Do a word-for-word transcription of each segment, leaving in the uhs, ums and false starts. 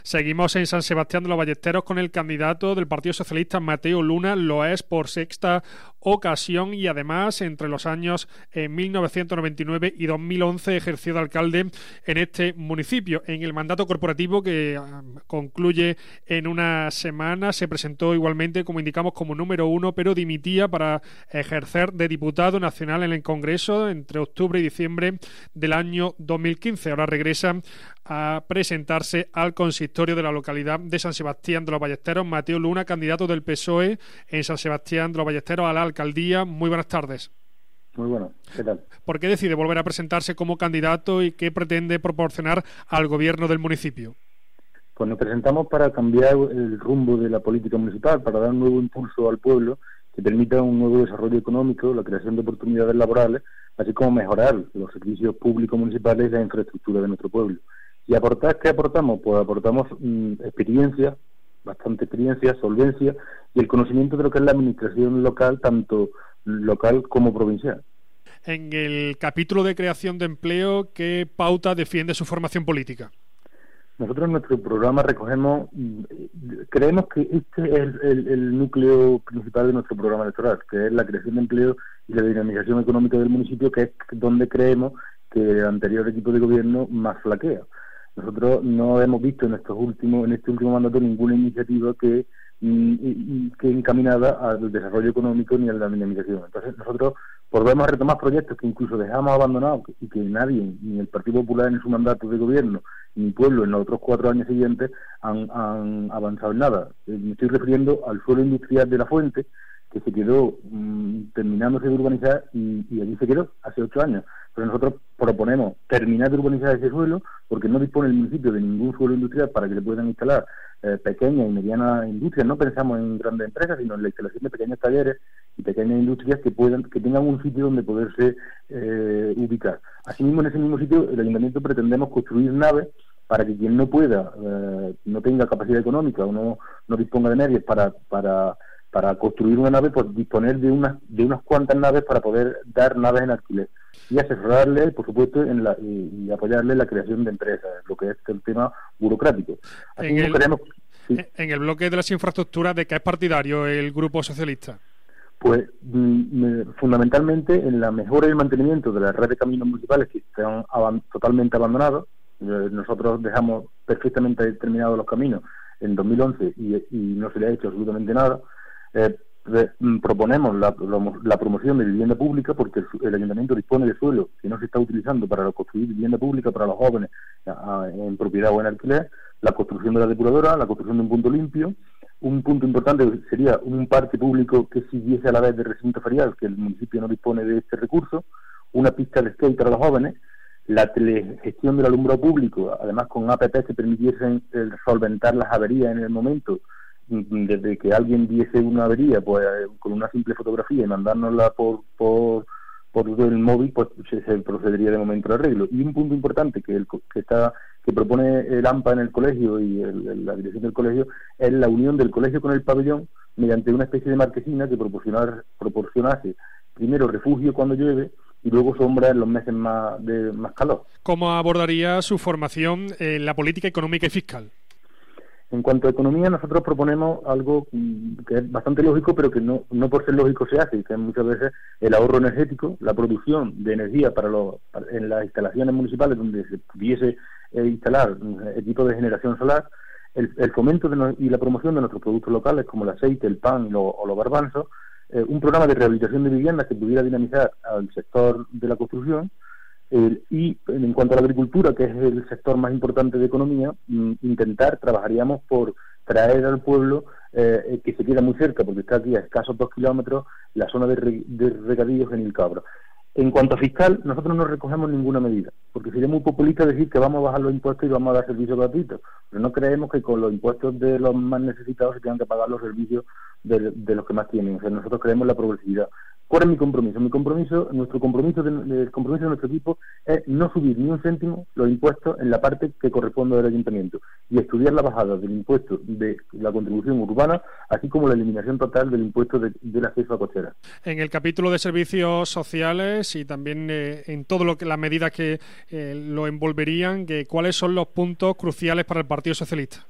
Seguimos en San Sebastián de los Ballesteros con el candidato del Partido Socialista, Mateo Luna. Lo es por sexta ocasión y además entre los años eh, mil novecientos noventa y nueve y dos mil once ejerció de alcalde en este municipio. En el mandato corporativo que eh, concluye en una semana se presentó igualmente, como indicamos, como número uno, pero dimitía para ejercer de diputado nacional en el Congreso entre octubre y diciembre del año dos mil quince. Ahora regresa a presentarse al consistorio de la localidad de San Sebastián de los Ballesteros. Mateo Luna, candidato del P S O E en San Sebastián de los Ballesteros a la alcaldía. Muy buenas tardes. Muy bueno, ¿qué tal? ¿Por qué decide volver a presentarse como candidato y qué pretende proporcionar al gobierno del municipio? Pues nos presentamos para cambiar el rumbo de la política municipal, para dar un nuevo impulso al pueblo que permita un nuevo desarrollo económico, la creación de oportunidades laborales, así como mejorar los servicios públicos municipales y la infraestructura de nuestro pueblo. ¿Y aportar qué aportamos? Pues aportamos mmm, experiencia, bastante experiencia, solvencia y el conocimiento de lo que es la administración local, tanto local como provincial. En el capítulo de creación de empleo, ¿qué pauta defiende su formación política? Nosotros en nuestro programa recogemos, creemos que este es el, el, el núcleo principal de nuestro programa electoral, que es la creación de empleo y la dinamización económica del municipio, que es donde creemos que el anterior equipo de gobierno más flaquea. Nosotros no hemos visto en estos últimos, en este último mandato ninguna iniciativa que, que encaminada al desarrollo económico ni a la dinamización. Entonces nosotros volvemos a retomar proyectos que incluso dejamos abandonados y que nadie, ni el Partido Popular en su mandato de gobierno, ni el pueblo en los otros cuatro años siguientes han, han avanzado en nada. Me estoy refiriendo al suelo industrial de La Fuente, que se quedó mmm, terminándose de urbanizar y, y allí se quedó hace ocho años. Pero nosotros proponemos terminar de urbanizar ese suelo porque no dispone el municipio de ningún suelo industrial para que le puedan instalar eh, pequeñas y medianas industrias. No pensamos en grandes empresas, sino en la instalación de pequeños talleres y pequeñas industrias que puedan que tengan un sitio donde poderse eh, ubicar. Asimismo, en ese mismo sitio, el ayuntamiento pretendemos construir naves para que quien no pueda, eh, no tenga capacidad económica o no, no disponga de medios para... para para construir una nave, pues disponer de unas de unas cuantas naves para poder dar naves en alquiler y asesorarle, por supuesto, en la, y, y apoyarle en la creación de empresas, lo que es el tema burocrático. Así en, el, queremos, sí. en el bloque de las infraestructuras, ¿de qué es partidario el Grupo Socialista? Pues mm, fundamentalmente en la mejora y el mantenimiento de la red de caminos municipales que están aban- totalmente abandonados. Eh, nosotros dejamos perfectamente terminados los caminos en dos mil once y, y no se le ha hecho absolutamente nada. Eh, re, proponemos la, la, la promoción de vivienda pública porque el, el ayuntamiento dispone de suelo que no se está utilizando para construir vivienda pública para los jóvenes a, a, en propiedad o en alquiler, la construcción de la depuradora, la construcción de un punto limpio. Un punto importante sería un parque público que siguiese a la vez de recinto ferial, que el municipio no dispone de este recurso, una pista de skate para los jóvenes, la telegestión del alumbrado público, además con A P P que permitiesen eh, solventar las averías en el momento. Desde que alguien viese una avería, pues con una simple fotografía y mandárnosla por por por el móvil, pues se, se procedería de momento al arreglo. Y un punto importante que el que está que propone el AMPA en el colegio y el, la dirección del colegio es la unión del colegio con el pabellón mediante una especie de marquesina que proporcionar, proporcionase primero refugio cuando llueve y luego sombra en los meses más de más calor. ¿Cómo abordaría su formación en la política económica y fiscal? En cuanto a economía, nosotros proponemos algo que es bastante lógico, pero que no, no por ser lógico se hace, que es muchas veces el ahorro energético, la producción de energía para los para, en las instalaciones municipales donde se pudiese eh, instalar equipos de generación solar, el, el fomento de no, y la promoción de nuestros productos locales como el aceite, el pan lo, o los garbanzos, eh, un programa de rehabilitación de viviendas que pudiera dinamizar al sector de la construcción. Eh, y en cuanto a la agricultura, que es el sector más importante de economía, mm, intentar, trabajaríamos por traer al pueblo eh, que se queda muy cerca, porque está aquí a escasos dos kilómetros, la zona de, re, de regadíos en el Cabro. En cuanto a fiscal, nosotros no recogemos ninguna medida, porque sería muy populista decir que vamos a bajar los impuestos y vamos a dar servicios gratuitos, pero no creemos que con los impuestos de los más necesitados se tengan que pagar los servicios de, de los que más tienen. O sea, nosotros creemos en la progresividad. ¿Cuál es mi compromiso? Mi compromiso, nuestro compromiso, de, el compromiso de nuestro equipo es no subir ni un céntimo los impuestos en la parte que corresponde del ayuntamiento y estudiar la bajada del impuesto de la contribución urbana, así como la eliminación total del impuesto de, del acceso a cocheras. En el capítulo de servicios sociales y también eh, en todo lo que las medidas que eh, lo envolverían, que, ¿cuáles son los puntos cruciales para el Partido Socialista?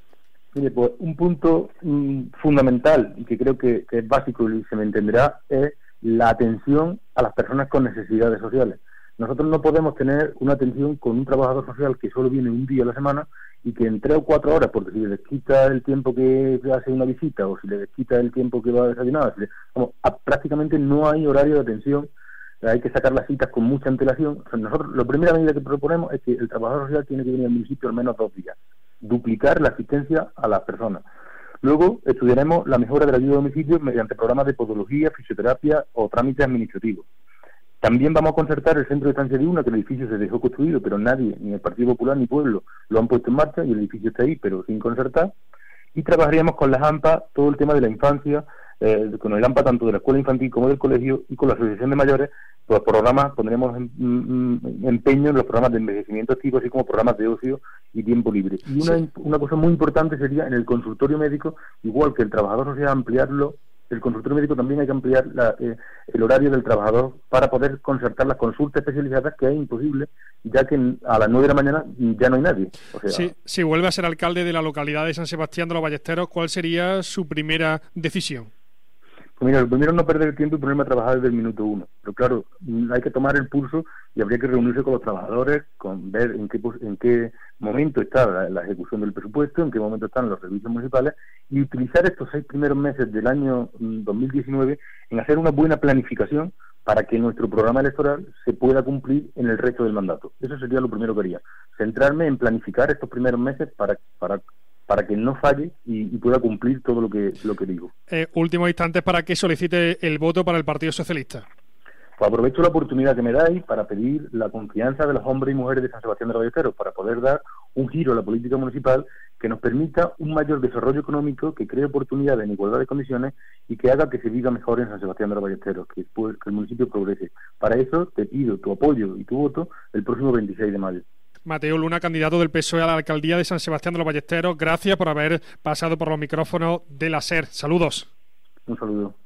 Mire, pues un punto mm, fundamental y que creo que, que es básico y se me entenderá es la atención a las personas con necesidades sociales. Nosotros no podemos tener una atención con un trabajador social que solo viene un día a la semana y que en tres o cuatro horas, porque si le quita el tiempo que hace una visita o si le quita el tiempo que va a desayunar, si le, vamos, a, prácticamente no hay horario de atención, hay que sacar las citas con mucha antelación. O sea, nosotros, la primera medida que proponemos es que el trabajador social tiene que venir al municipio al menos dos días, duplicar la asistencia a las personas. Luego estudiaremos la mejora de la ayuda a domicilio mediante programas de podología, fisioterapia o trámites administrativos. También vamos a concertar el centro de estancia de una, que el edificio se dejó construido, pero nadie, ni el Partido Popular ni Pueblo, lo han puesto en marcha y el edificio está ahí, pero sin concertar. Y trabajaríamos con las AMPA todo el tema de la infancia, eh, con el AMPA tanto de la escuela infantil como del colegio y con la asociación de mayores, pues programas, pondremos en, en, empeño en los programas de envejecimiento activo, así como programas de ocio y tiempo libre. Y una, sí. una cosa muy importante sería en el consultorio médico, igual que el trabajador social, ampliarlo. El consultorio médico también hay que ampliar la, eh, el horario del trabajador para poder concertar las consultas especializadas, que es imposible, ya que a las nueve de la mañana ya no hay nadie. O sea, sí, si vuelve a ser alcalde de la localidad de San Sebastián de los Ballesteros, ¿cuál sería su primera decisión? Pues mira, lo primero es no perder el tiempo y ponerme a trabajar desde el minuto uno. Pero claro, hay que tomar el pulso y habría que reunirse con los trabajadores, con ver en qué en qué momento está la, la ejecución del presupuesto, en qué momento están los servicios municipales y utilizar estos seis primeros meses del año dos mil diecinueve en hacer una buena planificación para que nuestro programa electoral se pueda cumplir en el resto del mandato. Eso sería lo primero que haría. Centrarme en planificar estos primeros meses para... para para que no falle y, y pueda cumplir todo lo que lo que digo. Eh, últimos instantes para que solicite el voto para el Partido Socialista. Pues aprovecho la oportunidad que me dais para pedir la confianza de los hombres y mujeres de San Sebastián de los Ballesteros para poder dar un giro a la política municipal que nos permita un mayor desarrollo económico, que cree oportunidades en igualdad de condiciones y que haga que se viva mejor en San Sebastián de los Ballesteros, que, que el municipio progrese. Para eso te pido tu apoyo y tu voto el próximo veintiséis de mayo. Mateo Luna, candidato del P S O E a la alcaldía de San Sebastián de los Ballesteros. Gracias por haber pasado por los micrófonos de la SER. Saludos. Un saludo.